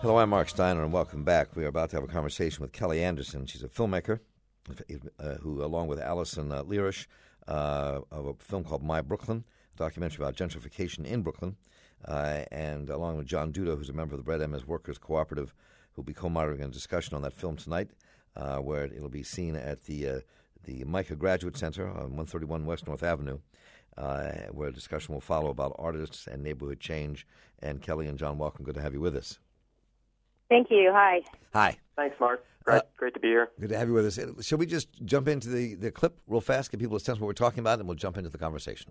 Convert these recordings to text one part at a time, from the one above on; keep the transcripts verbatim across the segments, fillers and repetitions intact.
Hello, I'm Mark Steiner, and welcome back. We are about to have a conversation with Kelly Anderson. She's a filmmaker uh, who, along with Allison uh, Lirish, uh, of a film called My Brooklyn, a documentary about gentrification in Brooklyn, uh, and along with John Duda, who's a member of the Bread Emma's Workers Cooperative, who'll be co-moderating a discussion on that film tonight, uh, where it'll be seen at the uh, the Micah Graduate Center on one thirty-one West North Avenue, uh, where a discussion will follow about artists and neighborhood change. And Kelly and John, welcome. Good to have you with us. Thank you. Hi. Hi. Thanks, Mark. Great, uh, great to be here. Good to have you with us. Shall we just jump into the, the clip real fast, give people a sense of what we're talking about, and we'll jump into the conversation.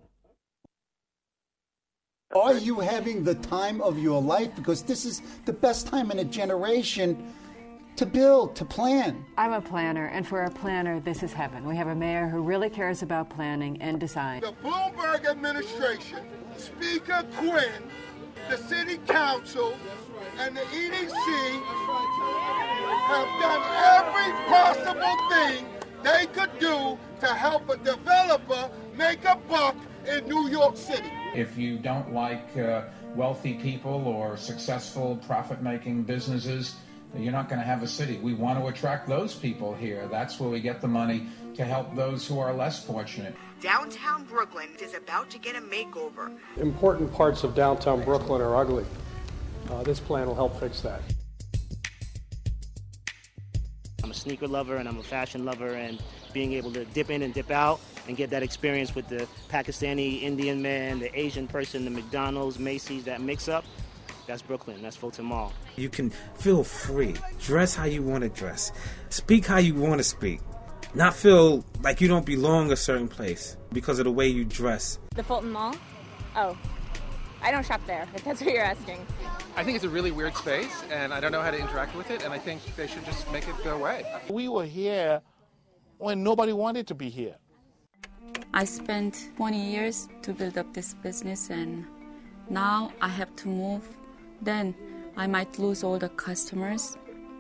Are you having the time of your life? Because this is the best time in a generation to build, to plan. I'm a planner, and for a planner, this is heaven. We have a mayor who really cares about planning and design. The Bloomberg administration, Speaker Quinn, the City Council, and the E D C have done every possible thing they could do to help a developer make a buck in New York City. If you don't like uh, wealthy people or successful profit-making businesses, you're not going to have a city. We want to attract those people here. That's where we get the money to help those who are less fortunate. Downtown Brooklyn is about to get a makeover. Important parts of downtown Brooklyn are ugly. Uh, this plan will help fix that. I'm a sneaker lover and I'm a fashion lover, and being able to dip in and dip out and get that experience with the Pakistani Indian man, the Asian person, the McDonald's, Macy's, that mix up, that's Brooklyn, that's Fulton Mall. You can feel free, dress how you want to dress, speak how you want to speak, not feel like you don't belong a certain place because of the way you dress. The Fulton Mall? Oh, I don't shop there, if that's what you're asking. I think it's a really weird space, and I don't know how to interact with it, and I think they should just make it go away. We were here when nobody wanted to be here. I spent twenty years to build up this business, and now I have to move. Then I might lose all the customers.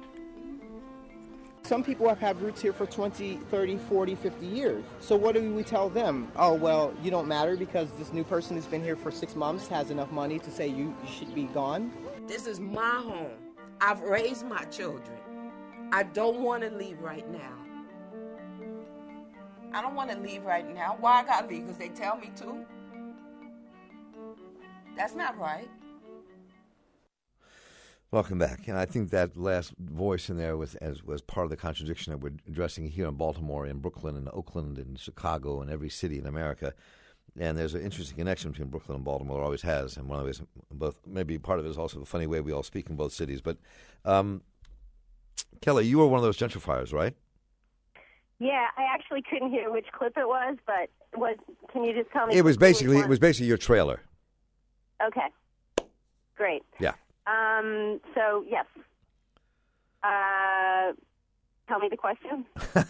Some people have had roots here for twenty, thirty, forty, fifty years. So what do we tell them? Oh, well, you don't matter because this new person who's been here for six months has enough money to say you, you should be gone? This is my home. I've raised my children. I don't want to leave right now. I don't want to leave right now. Why I got to leave? Because they tell me to? That's not right. Welcome back. And I think that last voice in there was as was part of the contradiction that we're addressing here in Baltimore, in Brooklyn, and Oakland, and Chicago, and every city in America. And there's an interesting connection between Brooklyn and Baltimore. There always has. And one of the ways, both maybe part of it is also the funny way we all speak in both cities. But um, Kelly, you were one of those gentrifiers, right? Yeah, I actually couldn't hear which clip it was, but was can you just tell me? It was basically it was basically your trailer. Okay, great. Yeah. Um. So yes. Uh, tell me the question.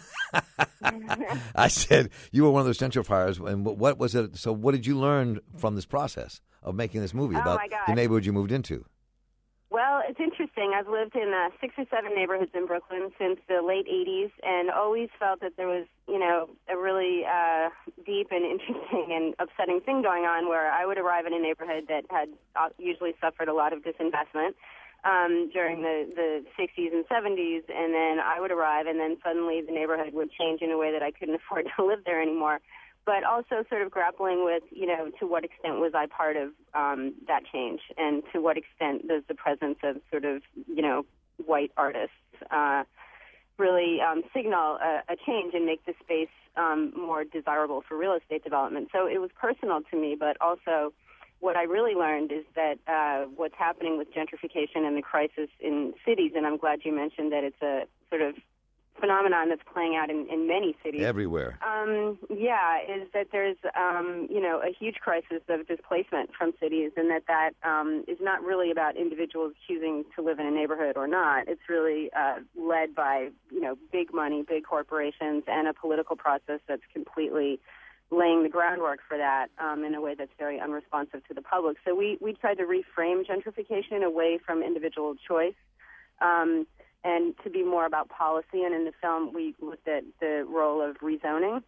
I said you were one of those gentrifiers, and what, what was it? So, what did you learn from this process of making this movie oh about the neighborhood you moved into? Well, it's interesting. I've lived in uh, six or seven neighborhoods in Brooklyn since the late eighties, and always felt that there was, you know, a really uh, deep and interesting and upsetting thing going on where I would arrive in a neighborhood that had uh, usually suffered a lot of disinvestment um, during the, the sixties and seventies, and then I would arrive, and then suddenly the neighborhood would change in a way that I couldn't afford to live there anymore. But also sort of grappling with, you know, to what extent was I part of um, that change, and to what extent does the presence of sort of, you know, white artists uh, really um, signal a, a change and make the space um, more desirable for real estate development. So it was personal to me, but also what I really learned is that uh, what's happening with gentrification and the crisis in cities, and I'm glad you mentioned that it's a sort of phenomenon that's playing out in, in many cities. Everywhere. Um, yeah, is that there's, um, you know, a huge crisis of displacement from cities, and that that um, is not really about individuals choosing to live in a neighborhood or not. It's really uh, led by, you know, big money, big corporations, and a political process that's completely laying the groundwork for that um, in a way that's very unresponsive to the public. So we, we tried to reframe gentrification away from individual choice um, and to be more about policy. And in the film, we looked at the role of rezoning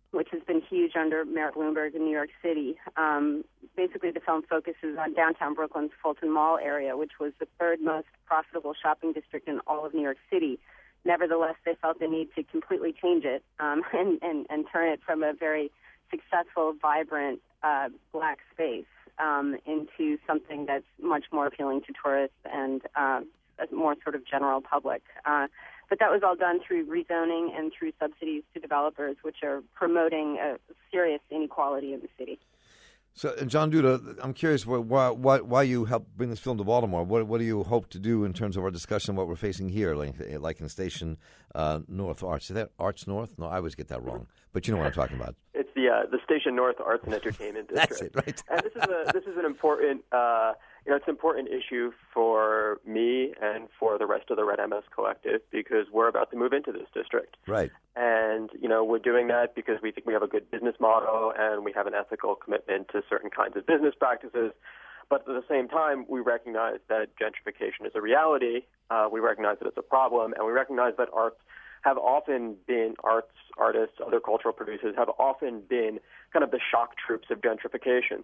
which has been huge under Mayor Bloomberg in New York City. Um, basically, the film focuses on downtown Brooklyn's Fulton Mall area, which was the third most profitable shopping district in all of New York City. Nevertheless, they felt the need to completely change it um, and, and, and turn it from a very successful, vibrant uh, black space um, into something that's much more appealing to tourists and uh, a more sort of general public. Uh, but that was all done through rezoning and through subsidies to developers, which are promoting a serious inequality in the city. So, and John Duda, I'm curious why, why why you helped bring this film to Baltimore. What what do you hope to do in terms of our discussion, what we're facing here, like, like in Station uh, North Arts? Is that Arts North? No, I always get that wrong. But you know what I'm talking about. It's the uh, the Station North Arts and Entertainment District. That's it, right? And this is a this is an important uh, you know it's an important issue for me and for the rest of the Red M S Collective because we're about to move into this district. Right. And you know we're doing that because we think we have a good business model and we have an ethical commitment to certain kinds of business practices. But at the same time, we recognize that gentrification is a reality. Uh, we recognize that it's a problem, and we recognize that arts have often been arts, artists, other cultural producers have often been kind of the shock troops of gentrification.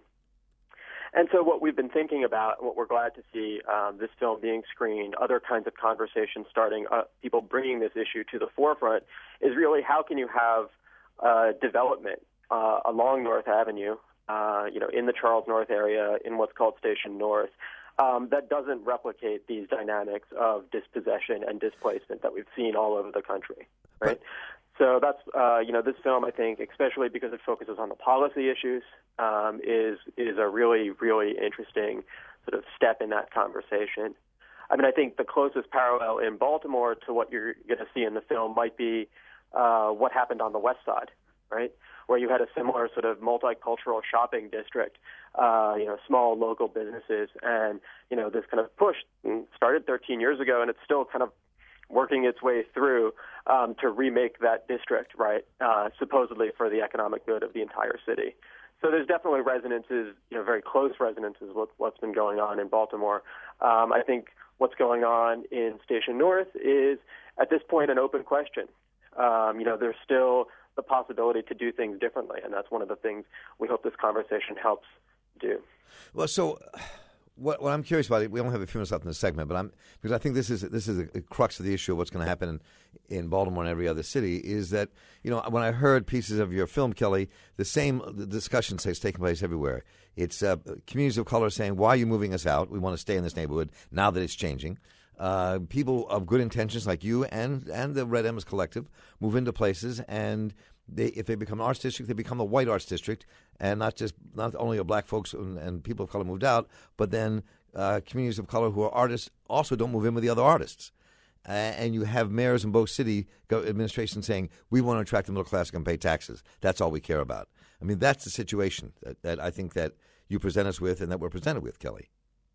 And so what we've been thinking about, what we're glad to see um, this film being screened, other kinds of conversations starting, uh, people bringing this issue to the forefront, is really how can you have uh, development uh, along North Avenue, uh, you know, in the Charles North area, in what's called Station North, Um, that doesn't replicate these dynamics of dispossession and displacement that we've seen all over the country, right? So that's, uh, you know, this film, I think, especially because it focuses on the policy issues, um, is is a really, really interesting sort of step in that conversation. I mean, I think the closest parallel in Baltimore to what you're going to see in the film might be uh, what happened on the West Side, right? Where you had a similar sort of multicultural shopping district, uh, you know, small local businesses, and, you know, this kind of push started thirteen years ago, and it's still kind of working its way through um, to remake that district, right, uh, supposedly for the economic good of the entire city. So there's definitely resonances, you know, very close resonances with what's been going on in Baltimore. Um, I think what's going on in Station North is, at this point, an open question. Um, you know, there's still the possibility to do things differently, and that's one of the things we hope this conversation helps do. Well, so what, what I'm curious about, we only have a few minutes left in this segment, but I'm because I think this is this is a, a crux of the issue of what's going to happen in, in Baltimore and every other city is that, you know, when I heard pieces of your film, Kelly, the same the discussion is taking place everywhere. It's uh, communities of color saying, why are you moving us out? We want to stay in this neighborhood now that it's changing. Uh, people of good intentions like you and, and the Red M S Collective move into places, and they, if they become an arts district, they become a white arts district, and not just not only are black folks and, and people of color moved out, but then uh, communities of color who are artists also don't move in with the other artists. Uh, and you have mayors in both city administrations saying, we want to attract the middle class and pay taxes. That's all we care about. I mean, that's the situation that, that I think that you present us with and that we're presented with, Kelly.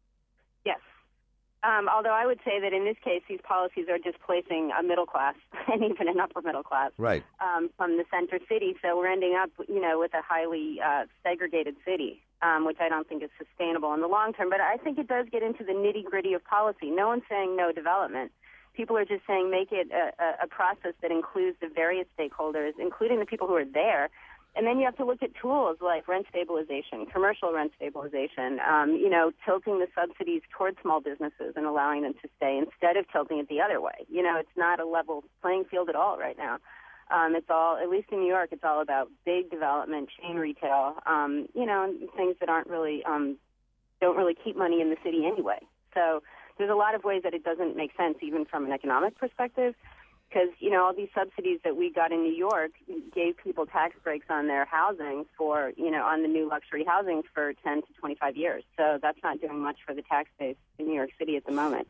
Yes. Um, although I would say that in this case, these policies are displacing a middle class and even an upper middle class right. um, from the center city. So we're ending up, you know, with a highly uh, segregated city, um, which I don't think is sustainable in the long term. But I think it does get into the nitty gritty of policy. No one's saying no development. People are just saying make it a, a process that includes the various stakeholders, including the people who are there. And then you have to look at tools like rent stabilization, commercial rent stabilization, um, you know, tilting the subsidies towards small businesses and allowing them to stay instead of tilting it the other way. You know, it's not a level playing field at all right now. Um, it's all, at least in New York, it's all about big development, chain retail, um, you know, things that aren't really, um, don't really keep money in the city anyway. So there's a lot of ways that it doesn't make sense even from an economic perspective. Because, you know, all these subsidies that we got in New York gave people tax breaks on their housing for, you know, on the new luxury housing for ten to twenty-five years. So that's not doing much for the tax base in New York City at the moment.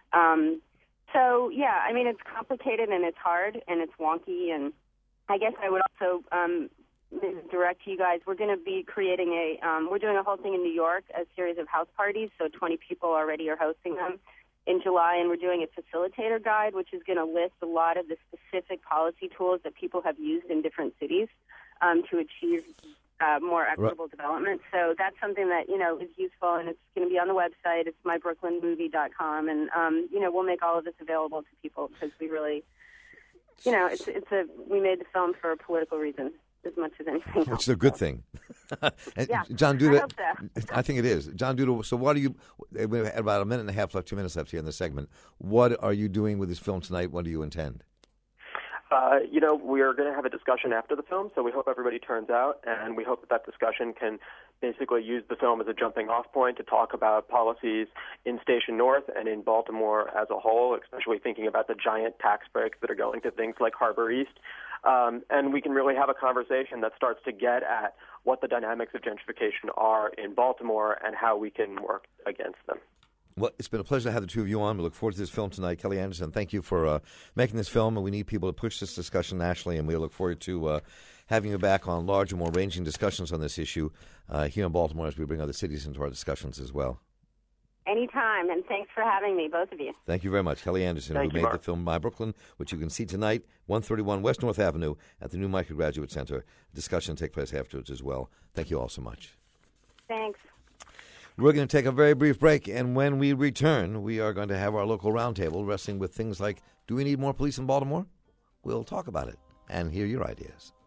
Um, so, yeah, I mean, it's complicated and it's hard and it's wonky. And I guess I would also um, direct you guys, we're going to be creating a, um, we're doing a whole thing in New York, a series of house parties. So twenty people already are hosting them in July, and we're doing a facilitator guide, which is going to list a lot of the specific policy tools that people have used in different cities um, to achieve uh, more equitable right. development. So that's something that, you know, is useful, and it's going to be on the website. It's my brooklyn movie dot com, and, um, you know, we'll make all of this available to people because we really, you know, it's it's a we made the film for a political reason. as much as anything else. Which is a good thing. And Yeah, John Duda, I hope so. I think it is. John Duda, so what are you, we have about a minute and a half left, two minutes left here in the segment. What are you doing with this film tonight? What do you intend? Uh, you know, we are going to have a discussion after the film, so we hope everybody turns out, and we hope that that discussion can basically use the film as a jumping-off point to talk about policies in Station North and in Baltimore as a whole, especially thinking about the giant tax breaks that are going to things like Harbor East. Um, and we can really have a conversation that starts to get at what the dynamics of gentrification are in Baltimore and how we can work against them. Well, it's been a pleasure to have the two of you on. We look forward to this film tonight. Kelly Anderson, thank you for uh, making this film, and we need people to push this discussion nationally, and we look forward to uh, having you back on larger, more ranging discussions on this issue uh, here in Baltimore as we bring other cities into our discussions as well. Anytime, and thanks for having me, both of you. Thank you very much. Kelly Anderson, Thank who you, made Mark. the film My Brooklyn, which you can see tonight, one thirty-one West North Avenue at the new Micah Graduate Center. Discussion will take place afterwards as well. Thank you all so much. Thanks. We're going to take a very brief break, and when we return, we are going to have our local roundtable wrestling with things like, do we need more police in Baltimore? We'll talk about it and hear your ideas.